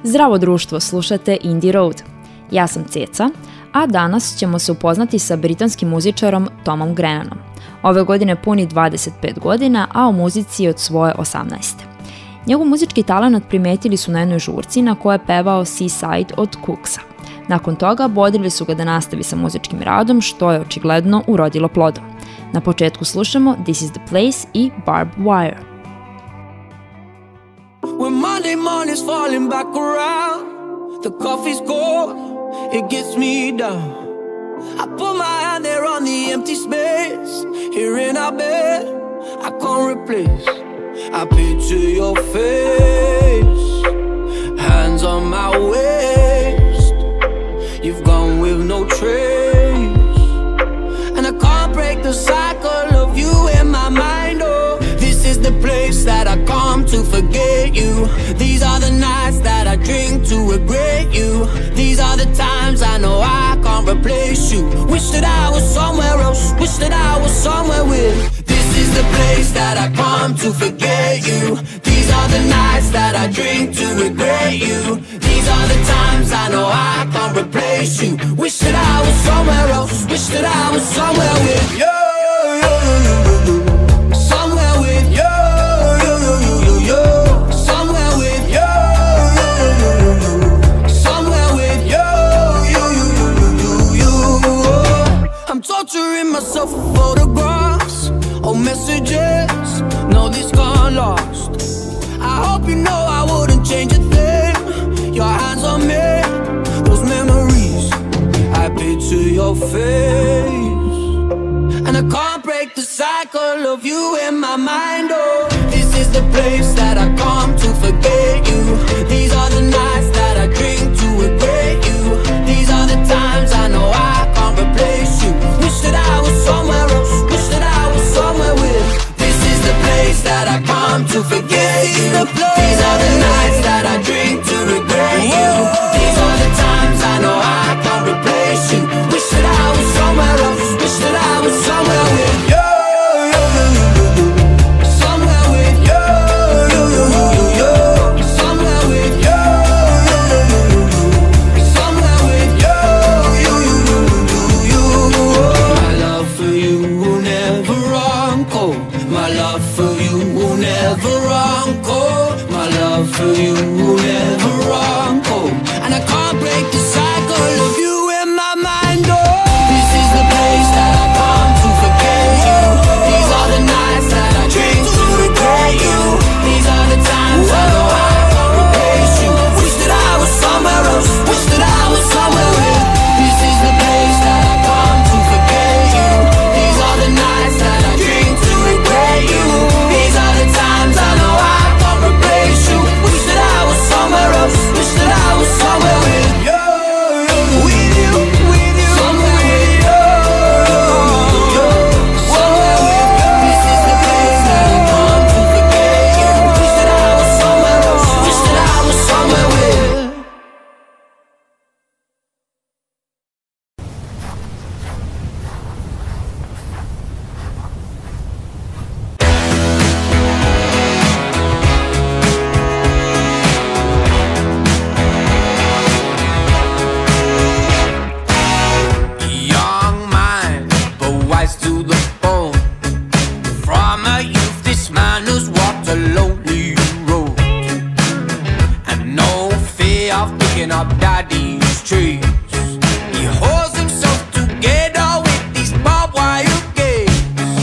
Zdravo društvo, slušate Indie Road. Ja sam Ceca, a danas ćemo se upoznati sa britanskim muzičarom Tomom Grennanom. Ove godine puni 25 godina, a u muzici je od svoje 18. Njegov muzički talent primetili su na jednoj žurci na kojoj je pevao Seaside od Cooksa. Nakon toga bodrili su ga da nastavi sa muzičkim radom, što je očigledno urodilo plodom. Na početku slušamo This is the Place i Barbed Wire. When Monday morning's falling back around, the coffee's cold, it gets me down. I put my hand there on the empty space, here in our bed, I can't replace. I picture your face, hands on my waist. You've gone with no trace, and I can't break the cycle of you in my mind. Oh, this is the place that I come to forget you. These are the nights that I drink to regret you. These are the times I know I can't replace you. Wish that I was somewhere else, wish that I was somewhere with. This is the place that I come to forget you. These are the nights that I drink to regret you. These are the times I know I can't replace you. Wish that I was somewhere else, wish that I was somewhere with you. Somewhere with you. Somewhere with you. Somewhere with you. I'm torturing myself with photographs or messages. No, this gone lost. I hope you know I wouldn't change a thing. Your hands on me, those memories. I picture your face, and I can't break the cycle of you in my mind. Oh, this is the place that I come to forget you. These are the nights that I drink to regret you. These are the times I know I can't replace you. Wish that I was somewhere else, wish that I was somewhere with. This is the place that I come to forget you. These are the nights that I drink to regret you. These are the times I know I can't replace you. Wish that I was somewhere else, wish that I was somewhere with you. Somewhere with you. Somewhere with you. Somewhere with you. My love for you will never run cold. My love for you will never run cold. My love for you will never run cold. And I can't break the cycle of you in my mind. Oh, this is the place that I come to forget you. These are the nights that I drink to regret you. These are the times I know I can't replace you. Wish that I was somewhere else, wish that I was somewhere with. This is the place that I come to forget you. These are the nights that I drink to regret you. These are the times I know I can't replace you. Wish that I was somewhere else, wish that I was somewhere with you. With you, with you, somewhere with you. Somewhere with you. This is the place that I come to forget you. Wish that I was somewhere else, wish that I was somewhere with. Young mind, but wise to the bone. From a youth, this man has walked a lonely road, and no fear of picking up daddy's trees. He holds himself together with these barbed wire gates.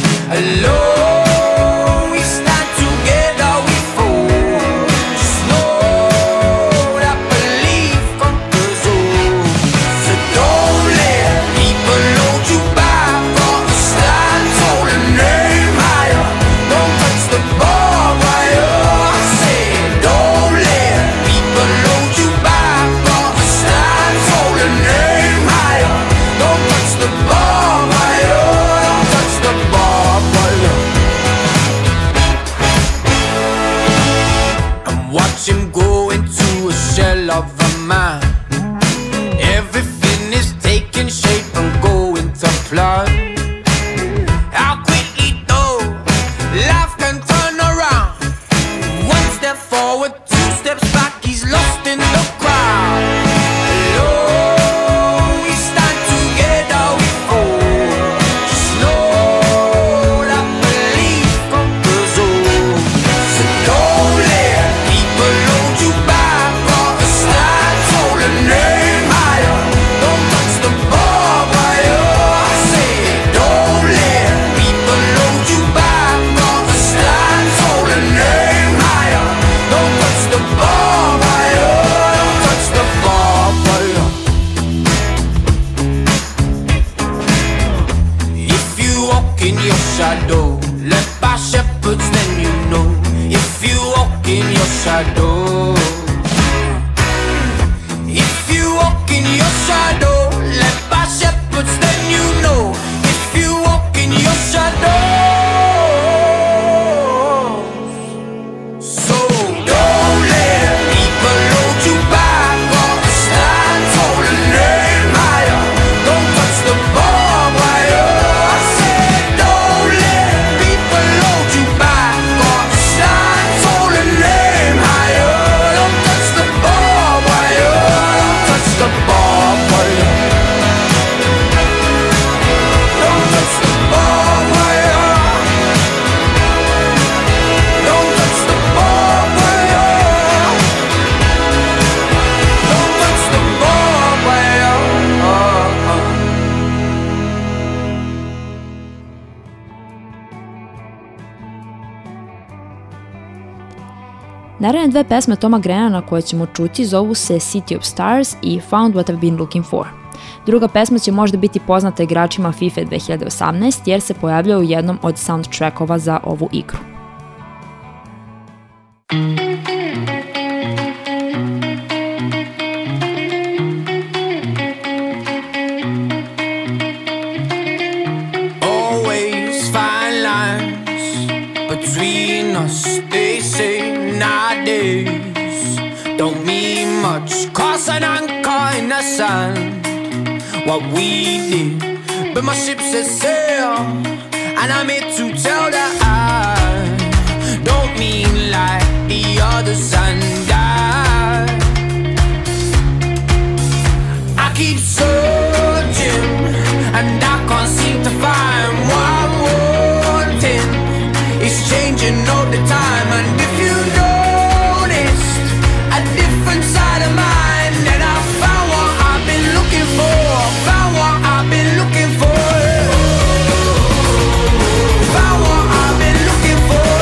Alone we stand together, we fall. Just know that belief conquers all. So don't let people hold you back, or stand tall and aim higher. Don't touch the barbed wire. I say don't let people hold you back, or stand tall and aim higher. Don't touch the barbed wire. Don't touch the barbed wire. And watch him go into a shell of a man. Everything is taking shape and going to plan. How quickly though life can turn around. One step forward, two steps back, he's lost in the Naredne dve pesme Toma Grenana koje ćemo čuti zovu se City of Stars i Found What I've Been Looking For. Druga pesma će možda biti poznata igračima FIFA 2018 jer se pojavljaju u jednom od soundtrackova za ovu igru. Between us, they say nowadays don't mean much. Cause an anchor in the sand, what we did. But my ship says sail, and I'm here to tell that I don't mean like the others, and I keep searching, and I can't seem to find what I'm wanting. It's changing all the time, and if you noticed a different side of mine, then I found what I've been looking for. Found what I've been looking for. Found what I've been looking for.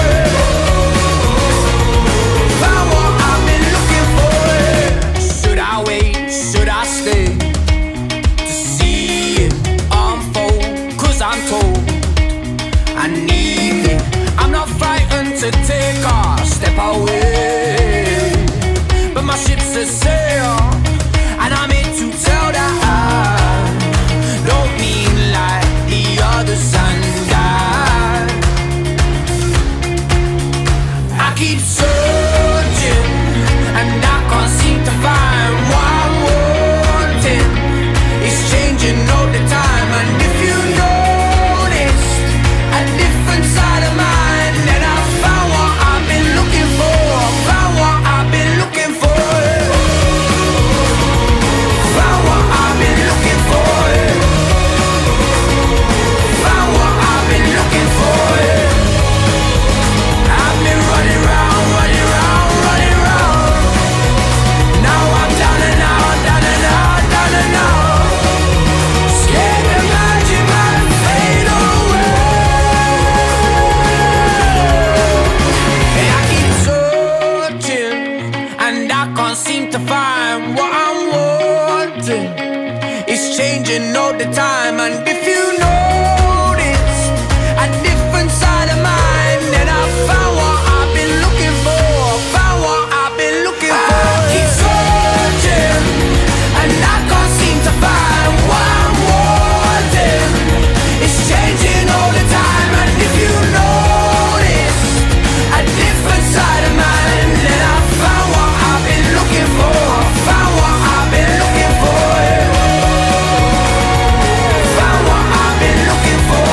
Found what I've been looking for. Should I wait? Should I stay to see it unfold? 'Cause I'm told I need it. I'm not frightened to take a step away, but my ship's a sail, and I'm here to tell that I don't mean like the others, and I keep searching, and I can't seem to find what I'm wanting. It's changing all the time, and if you noticed a different side of mine, then I found what I've been looking for. Found what I've been looking for. Found what I've been looking for. Found what I've been looking for. I've been running round, running round, running round. Now I'm down and out, down and out, down and out. Scared the magic might fade away. I keep searching, and I can't seem to find what I'm wanting. It's changing all the time, and if you notice a different side of mine, then I found what I've been looking for. Found what I've been looking for. I keep searching, and I can't seem to find what I'm wanting. It's changing all the time, and if you notice a different side of mine, then I found what I've been looking for. Found what I've been looking for. Found what I've been looking for.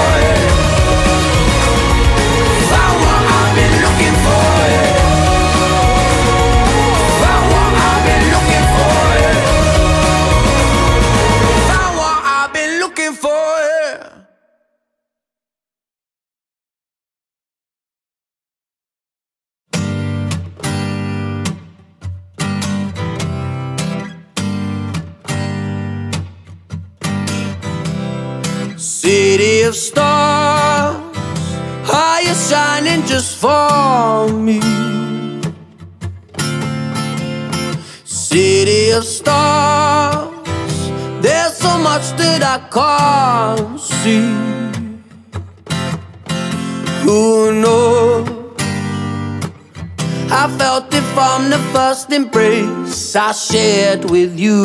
Found what I've been looking for. Found what I've been looking for. Found what I've been looking for. City of stars, are you shining just for me? City of stars, there's so much that I can't see. Who knows? I felt it from the first embrace I shared with you,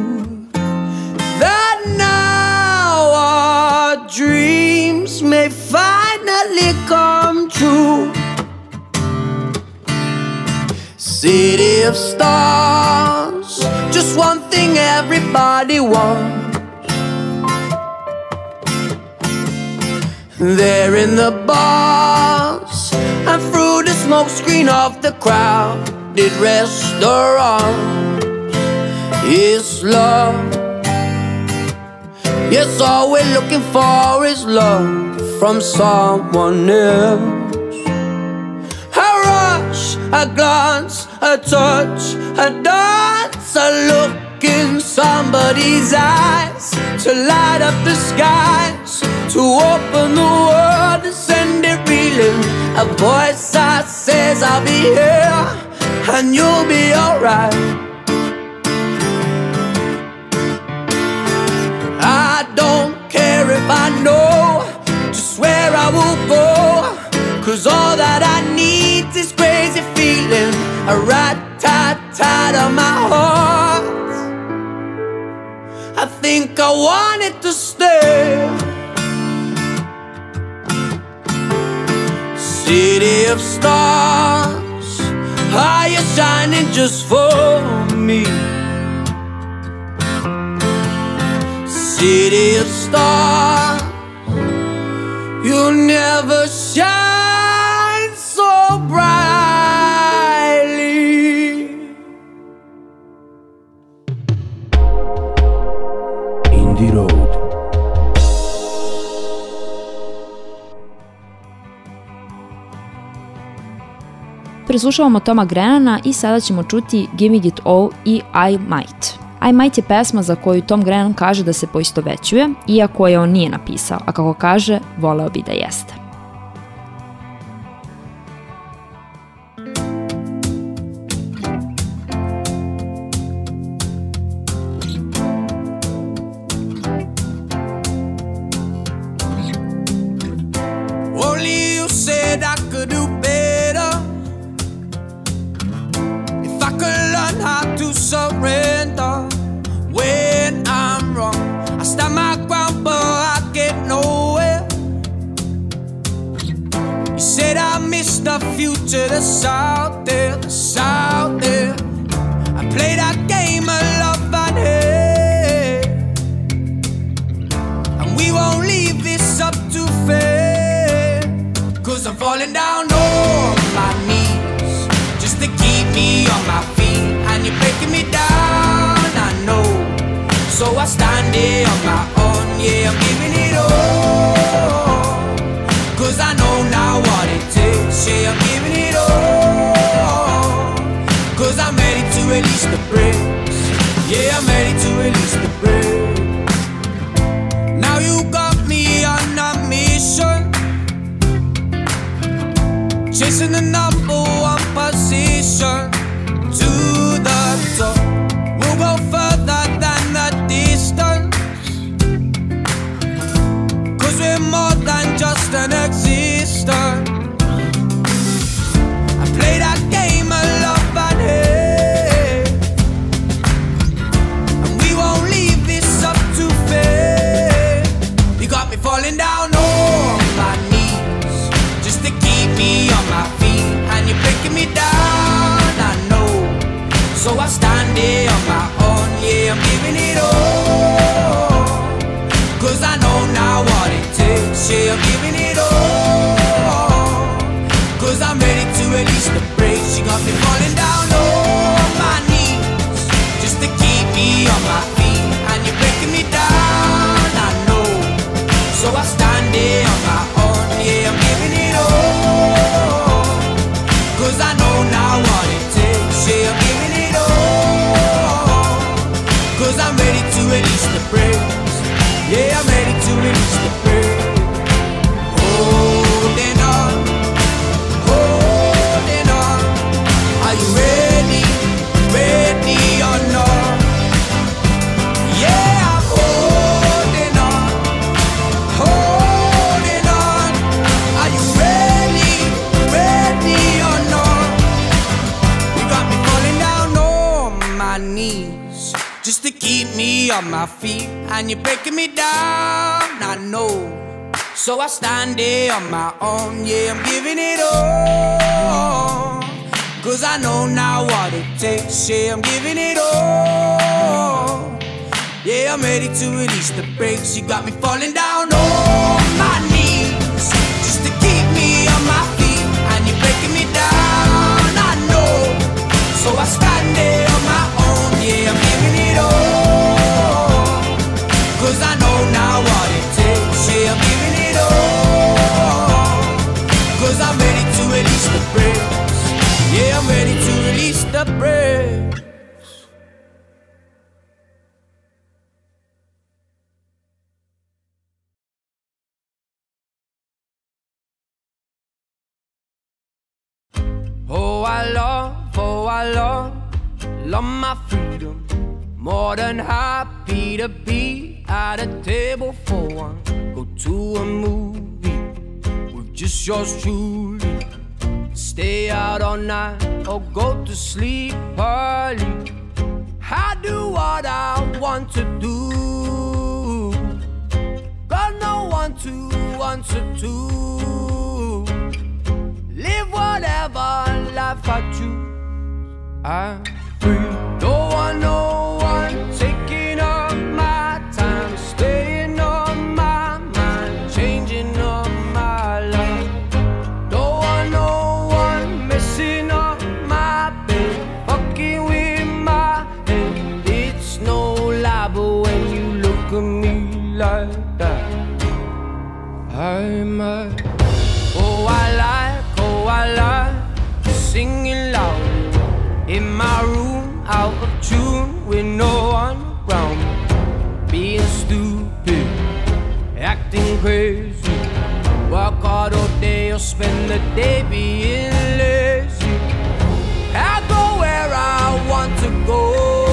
that now our dreams may finally come true. City of stars, just one thing everybody wants. There in the bars and through the smoke screen of the crowded restaurants is love. Yes, all we're looking for is love from someone else. A rush, a glance, a touch, a dance, a look in somebody's eyes, to light up the skies, to open the world and send it reeling. A voice that says I'll be here and you'll be alright. I don't care if I know just where I will go, 'cause all that I need is crazy feeling, a rat-tat-tat on my heart. I think I want it to stay. City of stars, are you shining just for me? City of stars, you'll never shine so brightly. Indie Road. Preslušavamo Toma Grennana i sada ćemo čuti Give Me It All i I Might. I Might je pesma za koju Tom Grennan kaže da se poistovećuje, iako je on nije napisao, a kako kaže, voleo bi da jeste. Only you said I could do better. If I could learn how to surrender when I'm wrong, I stand my ground but I get nowhere. You said I missed the future that's out there, that's out there. I play that game of love and hate, and we won't leave this up to fate, 'cause I'm falling down on my knees just to keep me on my feet, and you're breaking me down, I know. So I stand here on my own, yeah, I'm giving it all, 'cause I know now what it takes, yeah, I'm giving it all, 'cause I'm ready to release the brakes, yeah, I'm ready to release the brakes. Now you got me on a mission, chasing the number one position to the top. We'll go further than the distance, 'cause we're more than just an existence. I play that game of love and hate, and we won't leave this up to fate. You got me falling down on my knees just to keep me on my feet, and you're breaking me down, I know. So I stand here on my own, yeah, I'm giving it all, 'cause I know now what it takes, yeah, I'm giving it all, 'cause I'm ready to release the brakes. You got me falling down on my knees just to keep me on my feet, and you're breaking me down, I know. So I stand here on my own, yeah, I'm giving it all, 'cause I know now what it takes, yeah, I'm giving it all, 'cause I'm ready to release the brakes, yeah, I'm ready to release the brakes. Holding on, holding on, are you ready, ready or not? Yeah, I'm holding on, holding on, are you ready, ready or not? You got me falling down on my knees just to keep me on my feet, and you're breaking me down, I know. So I stand here on my own, yeah, I'm giving it all, 'cause I know now what it takes, yeah, I'm giving it all, yeah, I'm ready to release the brakes. You got me falling down on my knees just to keep me on my feet, and you're breaking me down, I know. So I stand there on my own, yeah, I'm giving it all, 'cause I know now what it takes, yeah, I'm giving it all, 'cause I'm ready to release the brakes, yeah, I'm ready to release the brakes. Oh, I love for I love my freedom. More than happy to be at a table for one. Go to a movie with just yours truly. Stay out all night or go to sleep early. I do what I want to do. Got no one to answer to. Live whatever life I choose. I'm free. Don't want no one taking up my time, staying on my mind, changing up my life. Don't want no one messing up my bed, fucking with my head. It's no lie, but when you look at me like that, I might. Oh, I like singing loud in my room, out of tune, with no one around me. Being stupid, acting crazy. Work hard all day or spend the day being lazy. I go where I want to go,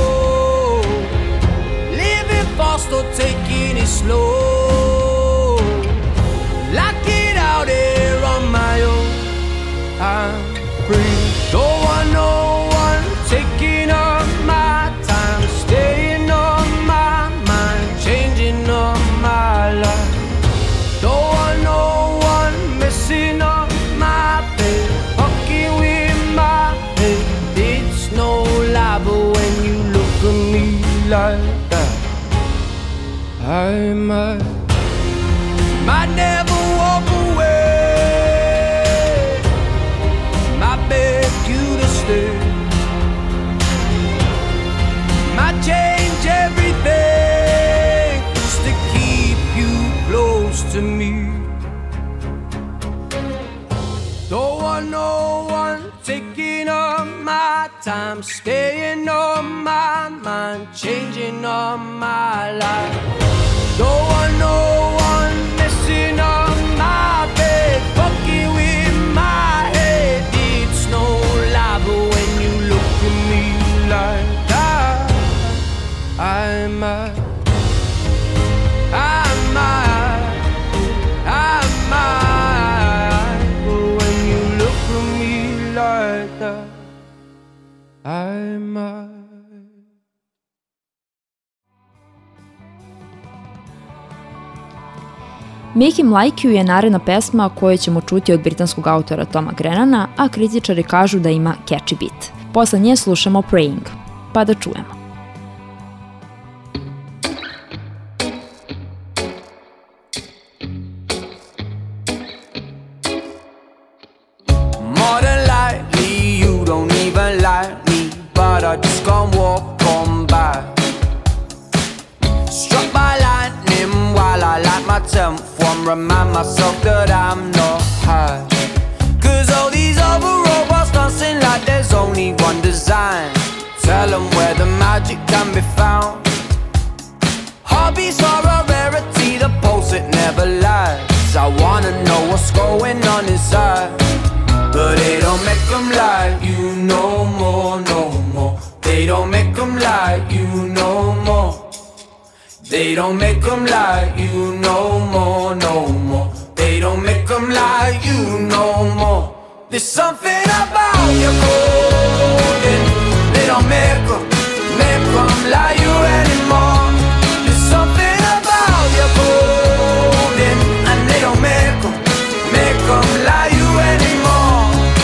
living fast or taking it slow. Like it out here on my own, I'm free. Don't want no one taking up my time, staying on my mind, changing up my life. Don't want no one messing up my bed, fucking with my head. It's no lie, but when you look at me like that, I might never walk away. Might beg you to stay. Might change everything just to keep you close to me. Don't want no one taking up my time, staying on my mind, changing up my life. Don't want no one messing up my bed, fucking with my head. It's no lie, but when you look at me like that, I might. But when you look at me like that, I might. Make Him Like You je naredna pesma koju ćemo čuti od britanskog autora Toma Grennana, a kritičari kažu da ima catchy beat. Posle nje slušamo Praying, pa da čujemo. More than likely you don't even like me, but I just can't walk on by. Struck by lightning while I light my 10th one, remind myself that I'm not high. Cause all these other robots dancing like there's only one design. Tell them where the magic can be found. Hobbies are a rarity, the pulse it never lies. I wanna know what's going on inside, but they don't make them like you no more, no more. They don't make them like you no more. They don't make them like you no more, no more. They don't make them like you no more. There's something about your golden. They don't make them like you anymore. There's something about your golden, and they don't make them like you anymore.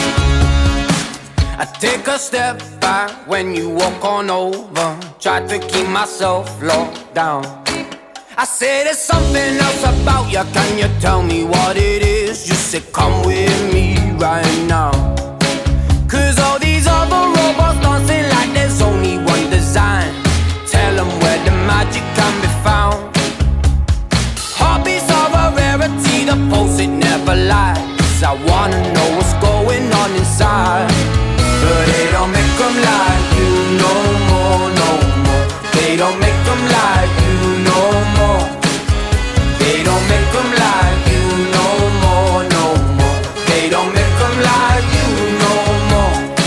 I take a step back when you walk on over. Try to keep myself locked down. I say there's something else about you. Can you tell me what it is? Just say come with me right now. Cause all these other robots dancing like there's only one design. Tell them where the magic can be found. Hobbies are a rarity, the pulse it never lies. I wanna know what's going on inside, but they don't make them like you no more, no more. They don't make them like you no more. They don't make them like you no more, no more. They don't make them like you no more.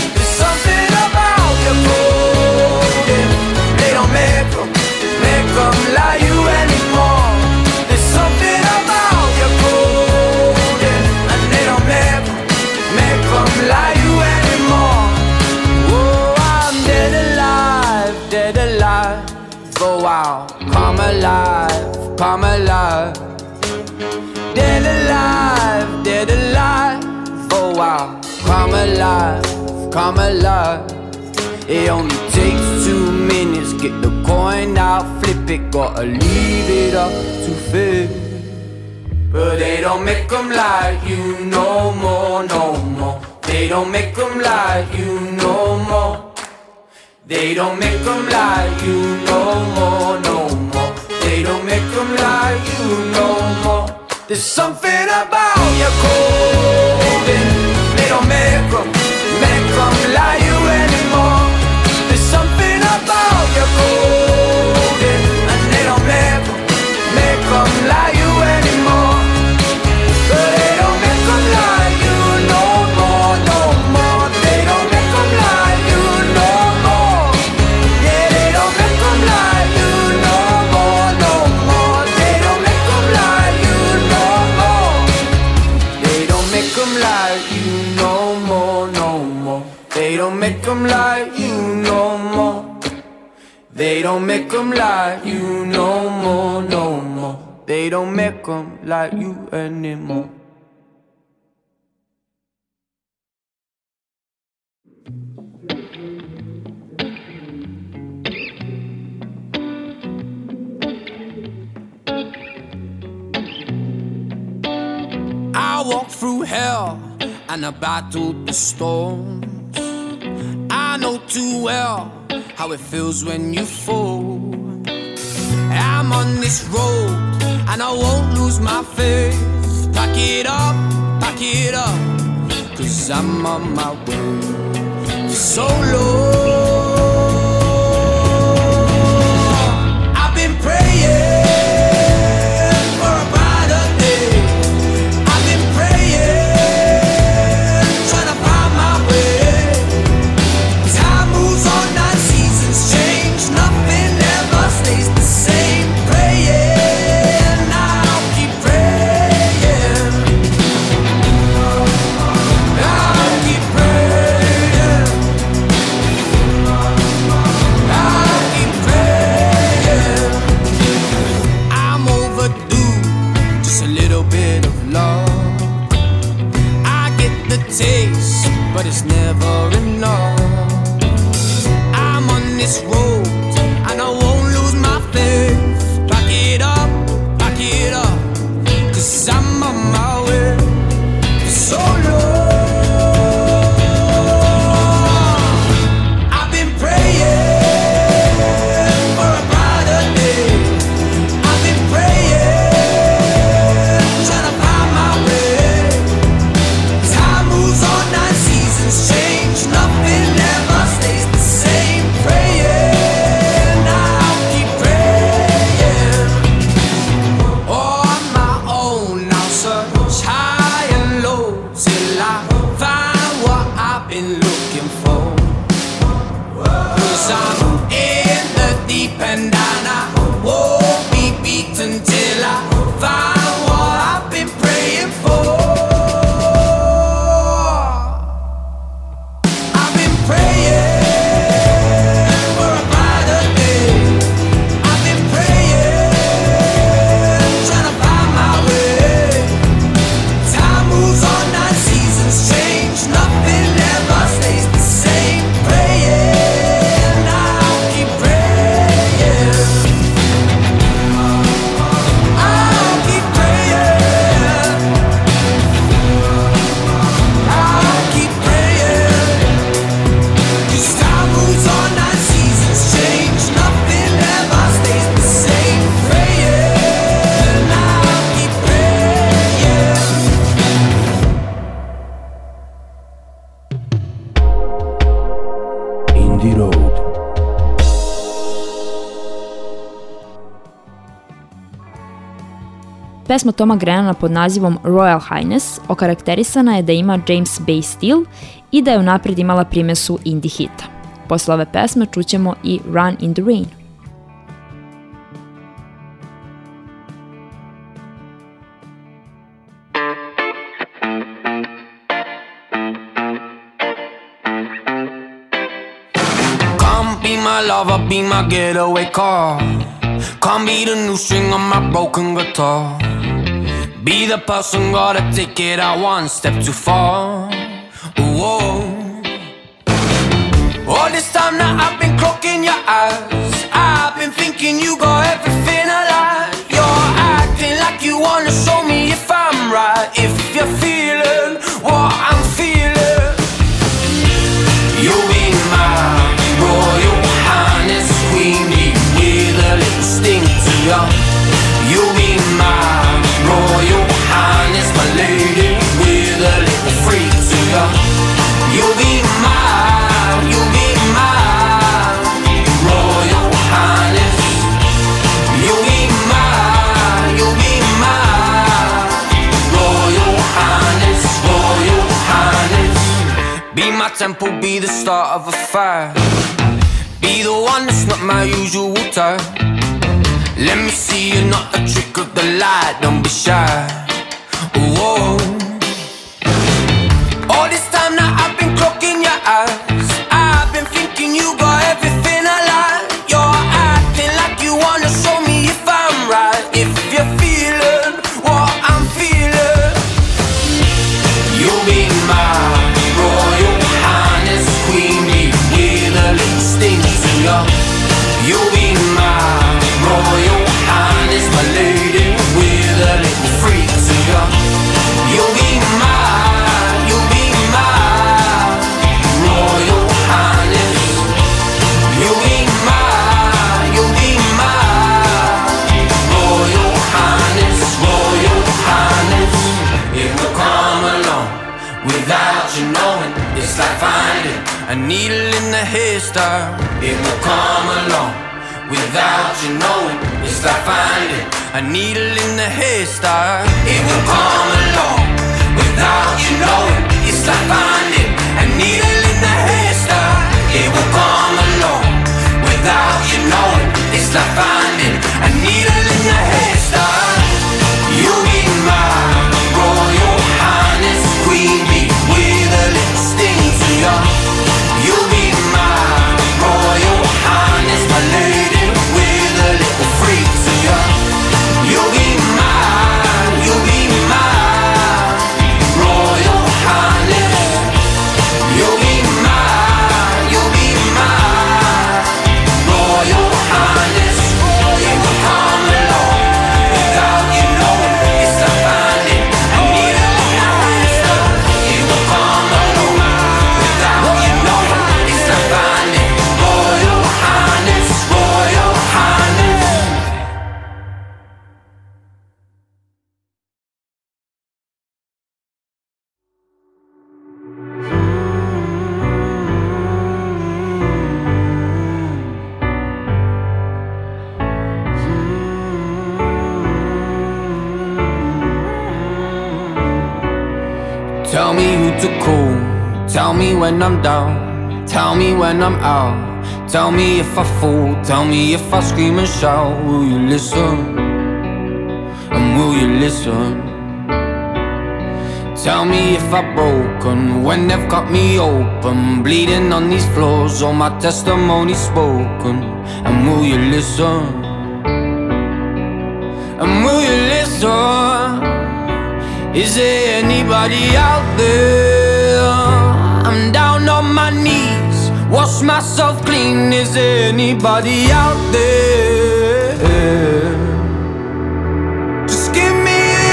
Oh wow, come alive, come alive. Dead alive, dead alive. Oh wow, come alive, come alive. It only takes 2 minutes, get the coin out, flip it, gotta leave it up to fate. But they don't make them like you no more, no more. They don't make them like you no more. They don't make them like you no more, no more. They don't make them like you no more. There's something about your clothing. They don't make them like you anymore. There's something about your clothing, and they don't make them like you anymore. But they don't make them like you no more, no more. They don't make them like you no more. Yeah, they don't make them like you no more, no more. They don't make them like you no more. They don't make them like you no more, no more. They don't make them like you no more. They don't make them like you no more, no more. They don't make them like you anymore. I walked through hell and I battled the storms. I know too well how it feels when you fall. I'm on this road and I won't lose my faith. Pack it up, 'cause I'm on my way for so long. I've been praying for a brighter day. I've been praying, trying to find my way. Time moves on, 9 seasons change, nothing ever stays the same. Praying, I'll keep praying. I'll keep praying. I'll keep praying. I'm overdue, just a little bit of love. I get the taste, but it's never enough. I'm on this road and I won't lose my faith. Pack it up, 'cause I'm on my way for so long. I've been praying for a brighter day. I've been praying, trying to find my way. Time moves on, 9 seasons change, nothing ever stays the same. Praying, I'll keep praying. Oh, on my own, I'll search high and low till I find what I've been looking for. 'Cause I'm in the deep end and I won't be beaten till I find what I've been praying for. I've been praying for a brighter day. I've been praying, trying to find my way. Time moves on, 9 seasons change, nothing ever stays the same. Praying, I'll keep praying. I'll keep praying. I'll keep praying. 'Cause time moves on, 9 seasons change, nothing ever stays the same. Praying, I'll keep praying. Indie Road. Pesma Toma Grennana pod nazivom Royal Highness okarakterisana je da ima James Bay stil i da je unapred imala primesu indie hita. Posle ove pesme čućemo i Run in the Rain. Come be my my lover, be my getaway car. Can't be the new string on my broken guitar. Be the person, gotta take it out one step too far. Whoa. All this time now I've been clocking your eyes. I've been thinking you got everything I like. You're acting like you wanna show me if I'm right. If you're feeling what I'm feeling. You be my Royal Highness Queenie with a little sting to you. You be my Royal Highness, my lady with a little freak to you. You be my Royal Highness. You be my Royal Highness, Royal Highness. Be my temple, be the start of a fire. Be the one that's not my usual type. Let me see you, not a trick of the light, don't be shy. Whoa. All this time now I've been clocking your eyes. I've been thinking you got everything I like. You're acting like you wanna show me if I'm right. If you're feeling what I'm feeling. You be my Royal Highness Queenie with a little sting to you. You be my Royal Highness, my lady with a little freak to you. You be my Royal Highness. You be my Royal Highness, Royal Highness. It will come along without you knowing. It's like finding a needle in the haystack. It will come along without you knowing. It's like finding a needle in the haystack. It will come along without you knowing. It's like finding a needle in the haystack. It will come along without you knowing. It's like finding a needle in the haystack. You be my Royal Highness Queen bee with a little sting to you. You be my Royal Highness, my lady with a little freak to you. You be my Royal Highness. You be my Royal Highness. It will come along without you knowing. It's like finding a needle in the haystack. It will come along without you knowing. It's like finding Royal Highness, Royal Highness. Tell me who to call, tell me when I'm down, tell me when I'm out, tell me if I fall, tell me if I scream and shout. Will you listen? And will you listen? Tell me if I've broken when they've cut me open, bleeding on these floors, all my testimony spoken. And will you listen? And will you listen? Is there anybody out there? I'm down on my knees, wash myself clean. Is there anybody out there? Just give me the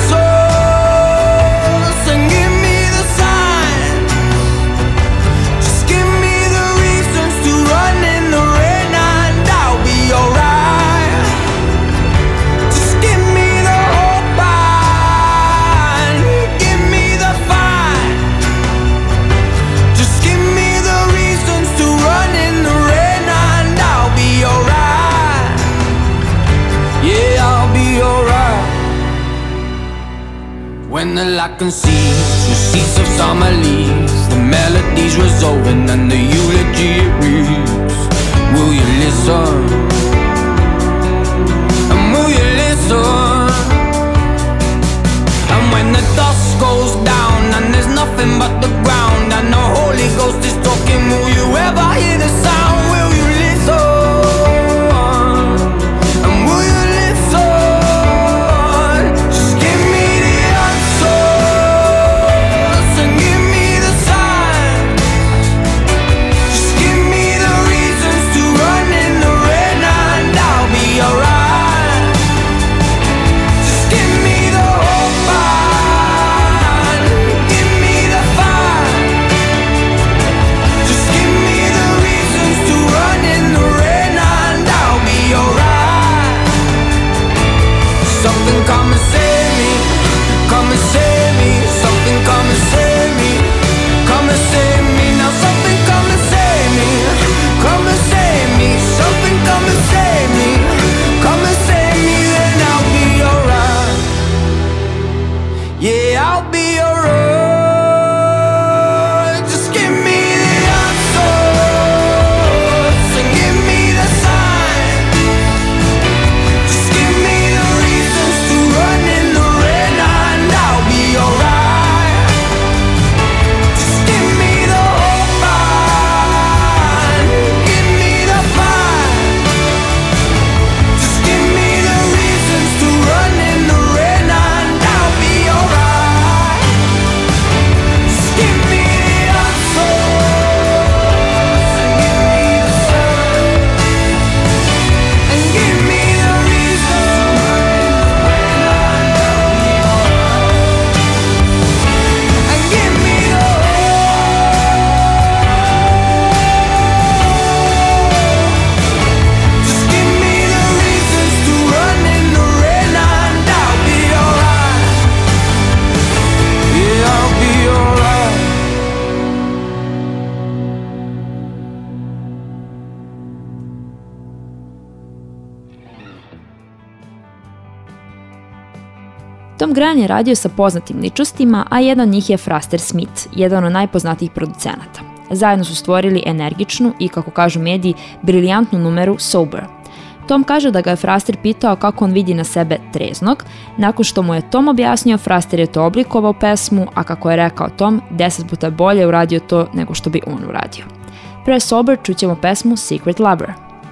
answers and give me the signs. Just give me the reasons to run in the rain and I'll be alright. Just give me the hope and give me the fight. Just give me the reasons to run in the rain and I'll be alright. Yeah, I'll be alright. When the light concedes receipts of summer leaves, the melodies resolving and the eulogy it reads. Will you listen? And will you listen? And when the dust goes down and there's nothing but the ground and the Holy Ghost is talking, will you ever hear the sound? Will you listen? Tom Grennan je radio sa poznatim ličnostima, a jedan od njih je Fraster Smith, jedan od najpoznatijih producenata. Zajedno su stvorili energičnu i, kako kažu mediji, briljantnu numeru Sober. Tom kaže da ga je Fraster pitao kako on vidi na sebe treznog. Nakon što mu je Tom objasnio, Fraster je to oblikovao pesmu, a kako je rekao Tom, 10 puta bolje uradio to nego što bi on uradio. Pre Sober čućemo pesmu Secret Lover.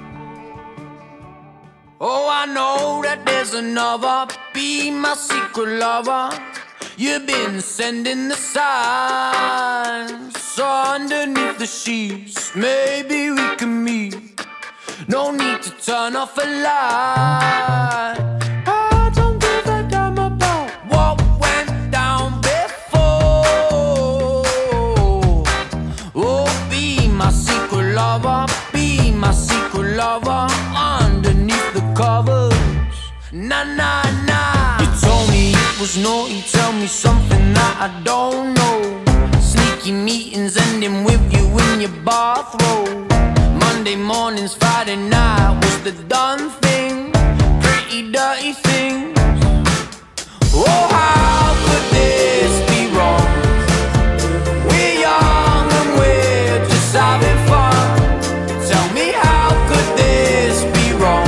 Oh, I know that there's another, be my secret lover. You've been sending the signs, so underneath the sheets, maybe we can meet. No need to turn off a light. I don't give a damn about what went down before. Oh, be my secret lover, be my secret lover. Underneath the covers, na na na. You told me it was naughty, tell me something that I don't know. Sneaky meetings ending with you in your bathrobe. Monday mornings, Friday night was the done thing. Pretty dirty things. Oh, how could this be wrong? We're young and we're just having fun. Tell me, how could this be wrong?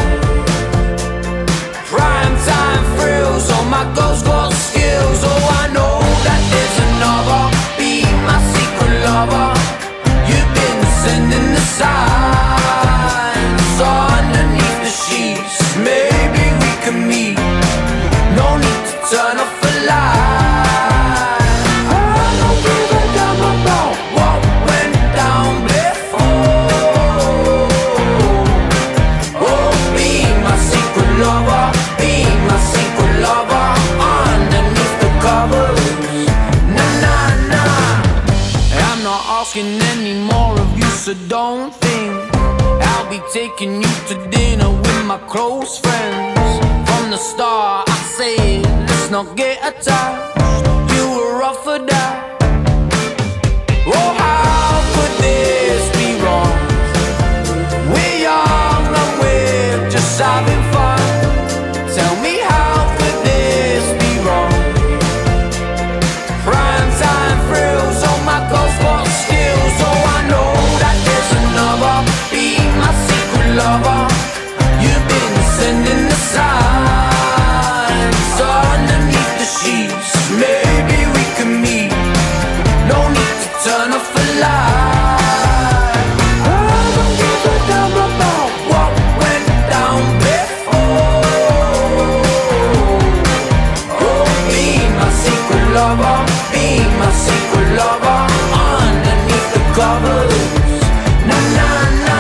Prime time thrills on my ghost got skills. Oh, I know that there's another, be my secret lover. You've been sending the signs underneath the sheets. Maybe we can meet. No need to turn off the light. I don't give a damn about what went down before. Oh, be my secret lover, be my secret lover. Underneath the covers, na na na. I'm not asking any more of you, so don't think I'll be taking you to dinner with my close friends. From the start I said, let's not get attached. You were up for that. Oh, how could this be wrong? We're young and we're just having fun. Tell me, how could this be wrong? Prime time thrills on my ghost got skills. Oh, I know that there's another, be my secret lover. You've been sending the signs underneath the sheets. Maybe we can meet. No need to turn off the light. I don't give a damn about what went down before. Oh, be my secret lover, be my secret lover. Underneath the covers, na na na.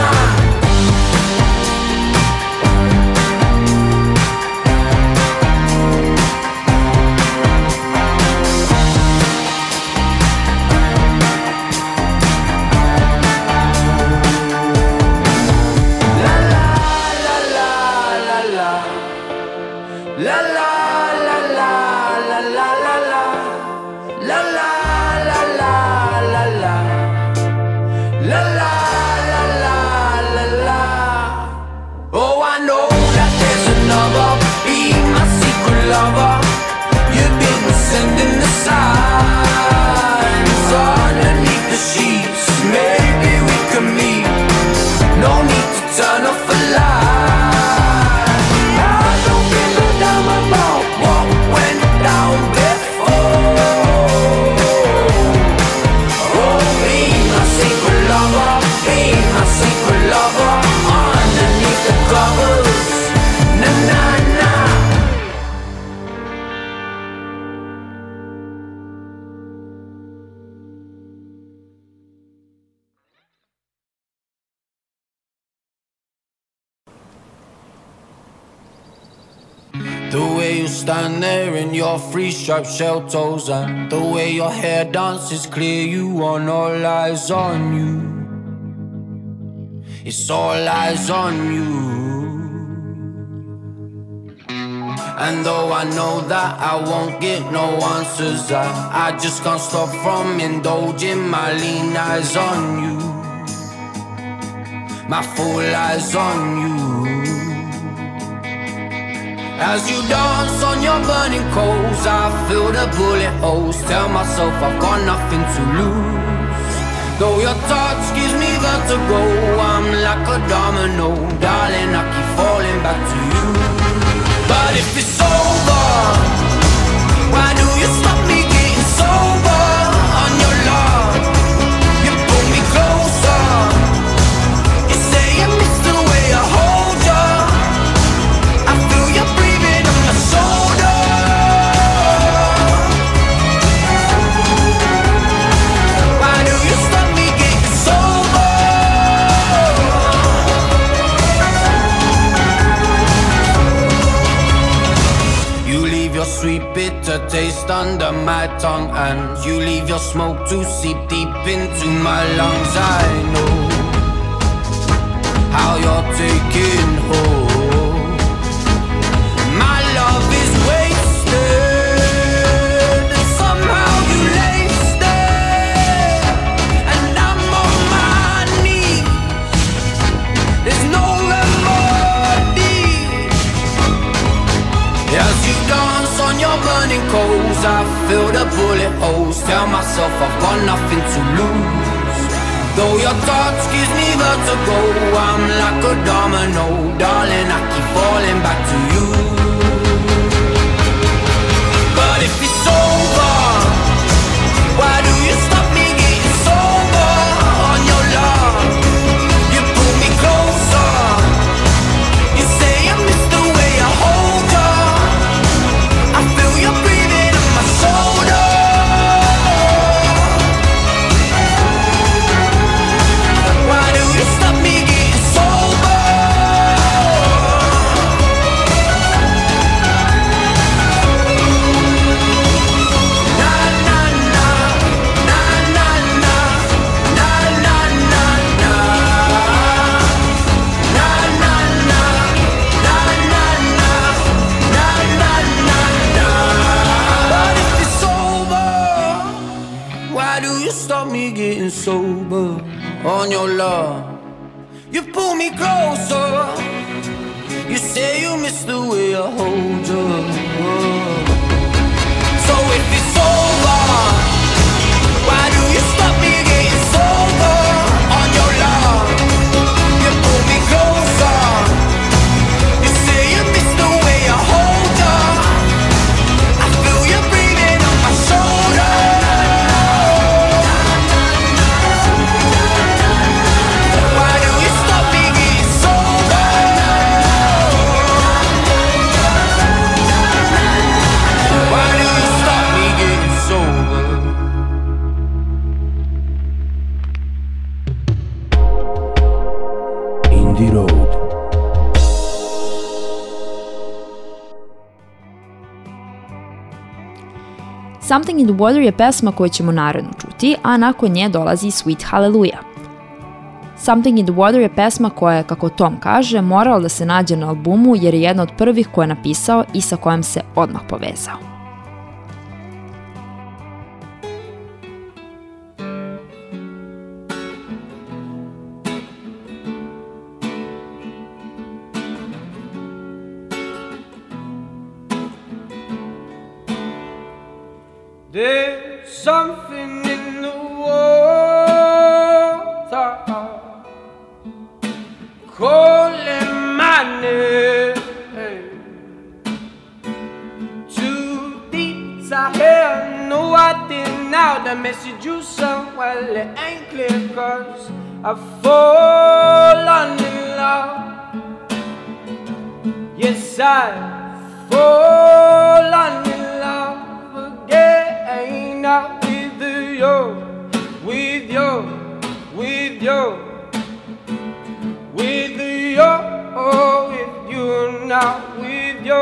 La la la la la la la la. La la la la la la. La la la la la la. Oh, I know that there's another, be my secret lover. You've been sending the signs underneath the sheets. Maybe we can meet. No need to turn off the light. I don't give a damn about what went down before. Oh, be my secret lover, be my secret lover. Underneath the covers, na na na. The way you stand there in your free striped shell toes, and the way your hair dances clear, you want all eyes on you. It's all eyes on you. And though I know that I won't get no answers, I just can't stop from indulging my lean eyes on you. My full eyes on you. As you dance on your burning coals, I feel the bullet holes. Tell myself I've got nothing to lose. Though your touch gives me vertigo, I'm like a domino. Darling, I keep falling back to you. But if it's over, why do you stop me getting sober? On your love, you pull me closer. You say you miss the way I hold you. I feel you breathing on my shoulder. Why do you stop me getting sober? You leave your sweet bitter taste under my tongue, and you leave your smoke to seep deep into my lungs. I know how you're taking hold. My love is wasted, and somehow you laced it, and I'm on my knees. There's no remedy. As you dance on your burning coals, I feel the bullet holes. Tell myself I've got nothing to lose. Though your touch gives me vertigo, I'm like a domino. Darling, I keep falling back to you. But if it's over, why do you stop me getting sober? On your love, you pull me closer. You say I miss the way I hold you. I feel you breathing on my shoulder. Why do you stop me getting sober? Na na na, na na na, na na na na, na na na, na na na, na na na na. But if it's over, why do you stop me getting sober? On your love, you pull me closer. You say you miss the way I hold you. So if it's over, why do you stop me getting sober? On your love, you pull me closer. You say you miss the way I hold you. I feel you breathing on my shoulder. Why do you stop me getting sober? Why do you stop me getting sober? Indie Road. Something in the Water je pesma koju ćemo naredno čuti, a nakon nje dolazi Sweet Hallelujah. Something in the Water je pesma koja je, kako Tom kaže, morala da se nađe na albumu jer je jedna od prvih koje je napisao i sa kojom se odmah povezao. There's something in the water calling my name. Too deep to hear, no I didn't know the message you sent. Well, it ain't clear cause I've fallen in love. Yes, I've fallen in love again. Now with you, with you, with you, with you, with you, now with you.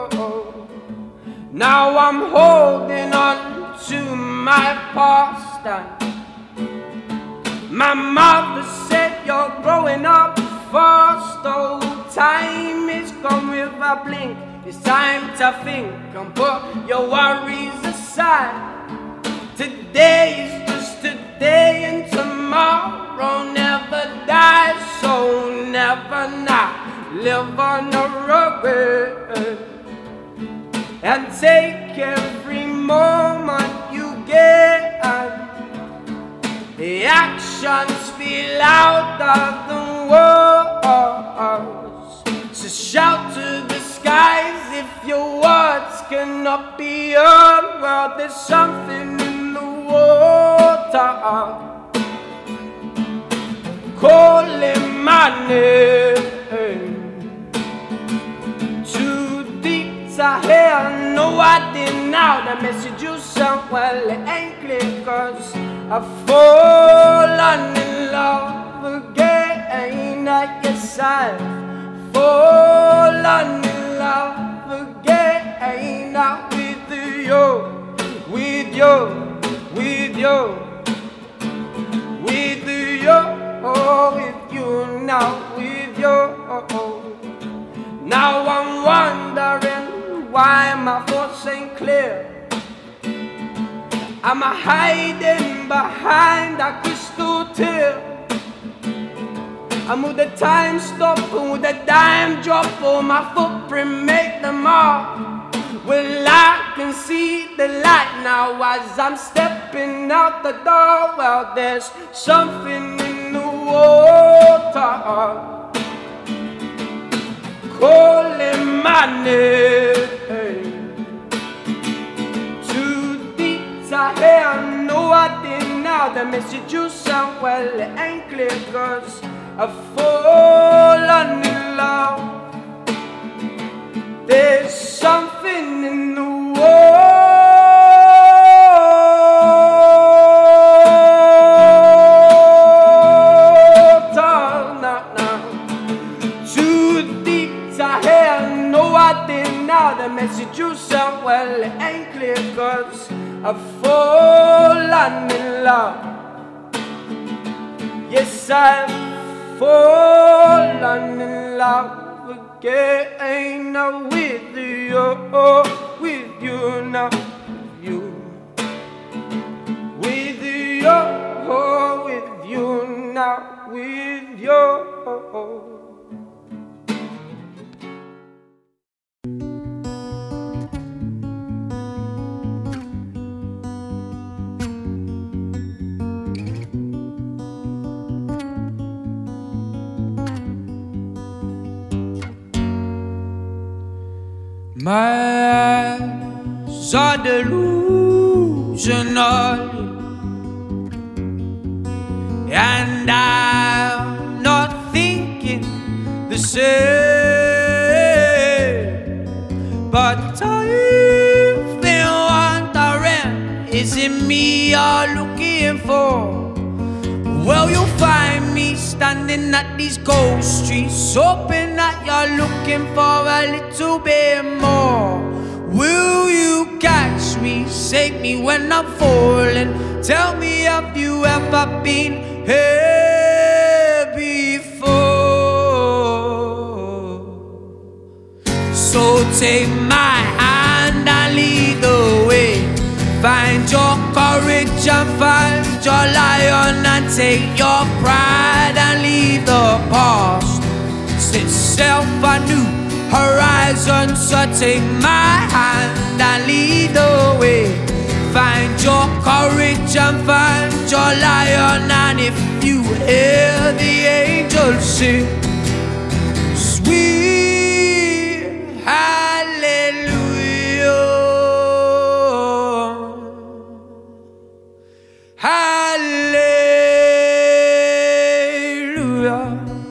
Now I'm holding on to my past, and my mother said you're growing up fast. Oh, time is gone with a blink. It's time to think and put your worries aside. Today is just today and tomorrow never dies. So never not live on a regret. and take every moment you get. The actions spill out of the walls, so shout to the skies if your words cannot be heard. Well, there's something in the water calling my name. Too deep to hear, no I didn't know. The message you sent, well, it ain't clear, 'cause I've fallen in love again. Yes, I've fallen in love again. With you, with you, with you, with you, oh, with you now, with you. Now I'm wondering why my thoughts ain't clear. I'm hiding behind a crystal tear. And with the time stop and with the dime drop, oh, my footprint make the mark. Well, I can see the light now as I'm stepping out the door. Well, there's something in the water calling my name. I hear, no I didn't know. The message you sent, well, it ain't clear, 'cause I've fallen in love. There's something in the water, nah. Too deep to hear, no I didn't know. The message you sent, well, it ain't clear, 'cause I've fallen in love. Yes, I've fallen in love again. Now with you now, you. With you now, with you. My eyes are delusional, and I'm not thinking the same. But I've been wondering, is it me you're looking for? Well, you'll find me standing at these cold streets, hoping that you're looking for a little bit more. Will you catch me, save me when I'm falling? Tell me, have you ever been here before? So take my hand and lead the way. Find your courage and find your lion, and take your pride and leave the past. Set self a new horizon, so take my hand and lead the way. Find your courage and find your lion, and if you hear the angels sing, sweet hallelujah. Hallelujah.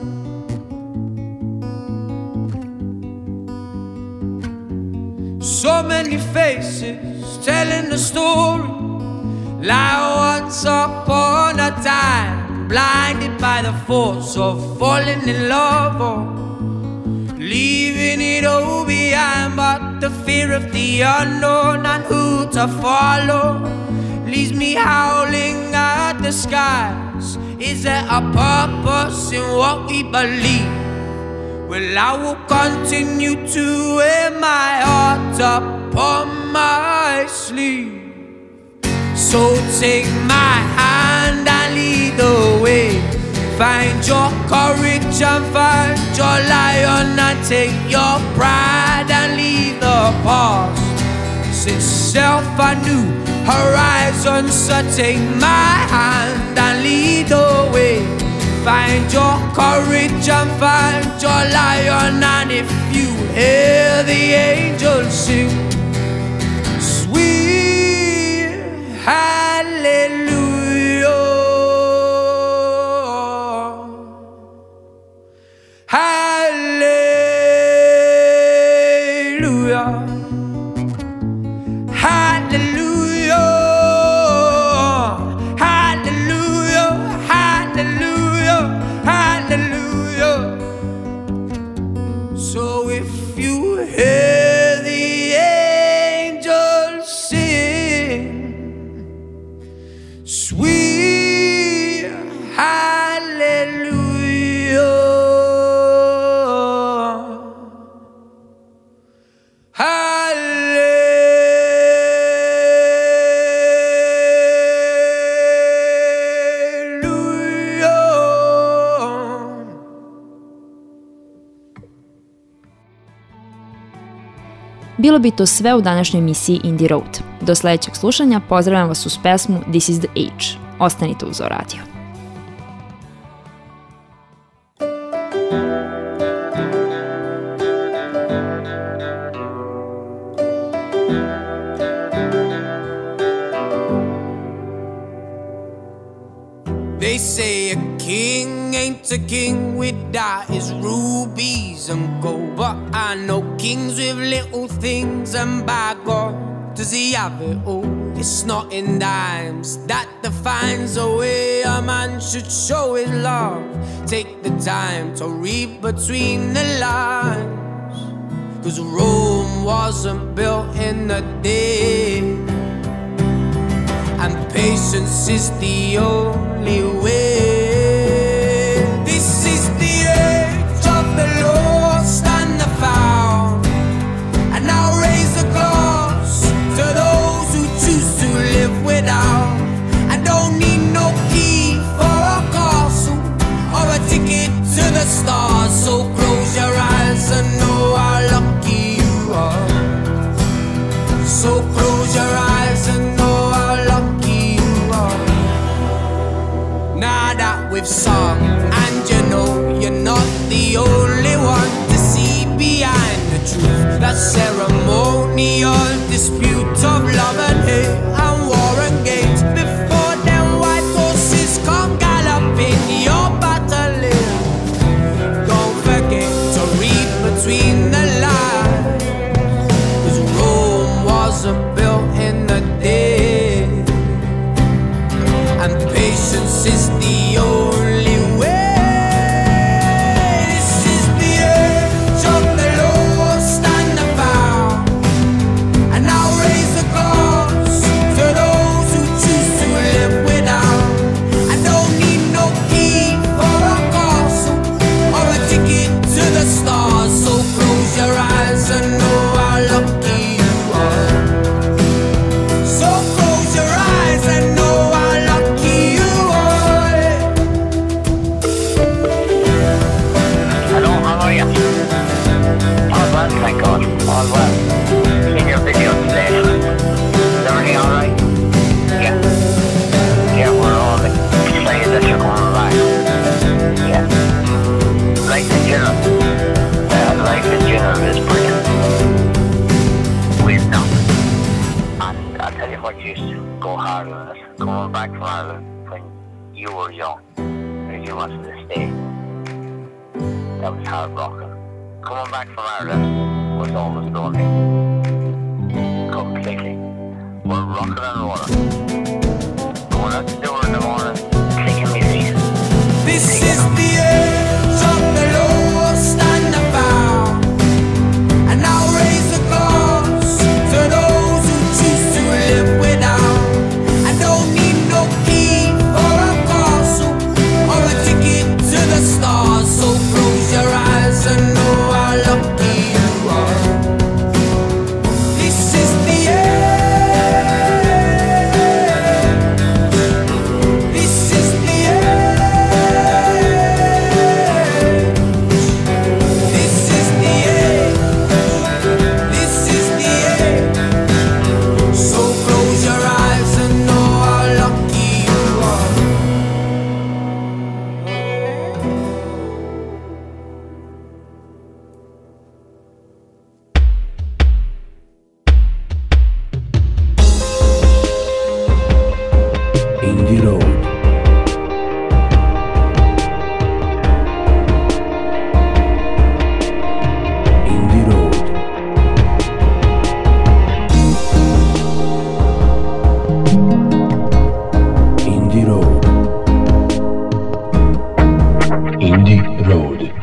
So many faces telling the story, like once upon a time, blinded by the force of falling in love, or leaving it all behind. But the fear of the unknown and who to follow leaves me howling at the skies. Is there a purpose in what we believe? Well, I will continue to wear my heart upon my sleeve. So take my hand and lead the way. Find your courage and find your lion, and take your pride and leave the past. lights itself anew. Horizons, so take my hand and lead the way. Find your courage and find your lion, and if you hear the angels sing, sweet hallelujah, hallelujah, hallelujah, hallelujah, hallelujah, hallelujah. So if you hear the angels sing, sweet hallelujah, hallelujah. Bilo bi to sve u današnjoj emisiji Indie Road. Do sledećeg slušanja pozdravljam vas uz pesmu This is the Age. Ostanite uz Radio. They say a king ain't a king without his rubies and gold, but I know kings with little things, and by God does he have it all. It's not in dimes that defines the way a man should show his love. Take the time to read between the lines, 'cause Rome wasn't built in a day, and patience is the only way. This is the age of the lost and the found, and I'll raise a glass to those who choose to live without. I don't need no key for a castle or a ticket to the stars, so close your eyes and know how lucky you are. So close your eyes and know how lucky you are. Now that we've sung, and you know you're not the only one to see behind the truth, that ceremonial dispute of love and hate and war and gates. Before them white horses come galloping your battalion, don't forget to read between the lines, 'cause Rome wasn't built in a day, and patience is the only way. This is the age of the lost and the found, and I'll raise a glass to those who choose to live without. I don't need no key for a castle or a ticket to the stars, so close your eyes and know how lucky you are. So close your eyes and know how lucky you are. Hello, how are you? All well, thank God. All well. In your video today, is everything all right? Yeah. Yeah, we're all excited that you're coming back. Yeah. Life in general. Life in general is brilliant. We've known. And I'll tell you what used to go hard on us. Coming back from Ireland when you were young, and you wanted to stay. That was hard rocking. Coming back from Ireland was almost lonely. Completely. We're rocking and rolling. Going out the door in the morning, clicking me feet. This is the age of the lost and the found, and I'll raise a glass to those who choose to live without. I don't need no key for a castle or a ticket to the stars, so close your eyes and know how lucky you are. This is the age. This is the age. Indie Road.